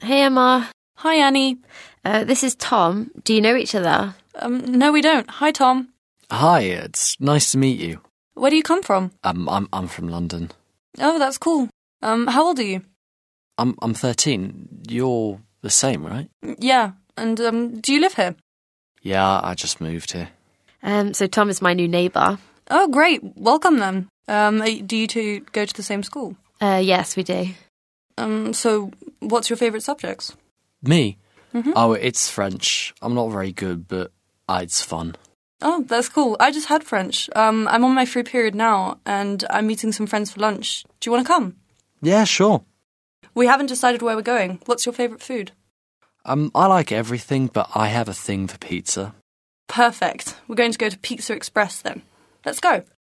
Hey, Emma. Hi, Annie. This is Tom. Do you know each other? No, we don't. Hi, Tom. Hi, it's nice to meet you. Where do you come from? I'm from London. Oh, that's cool. How old are you? I'm 13. You're the same, right? Yeah, and do you live here? Yeah, I just moved here. So Tom is my new neighbour. Oh, great. Welcome then. Do you two go to the same school? Yes, we do. So what's your favourite subjects? Me? Mm-hmm. Oh, it's French. I'm not very good, but it's fun. Oh, that's cool. I just had French. I'm on my free period now, and I'm meeting some friends for lunch. Do you want to come? Yeah, sure. We haven't decided where we're going. What's your favourite food? I like everything, but I have a thing for pizza. Perfect. We're going to Pizza Express then. Let's go.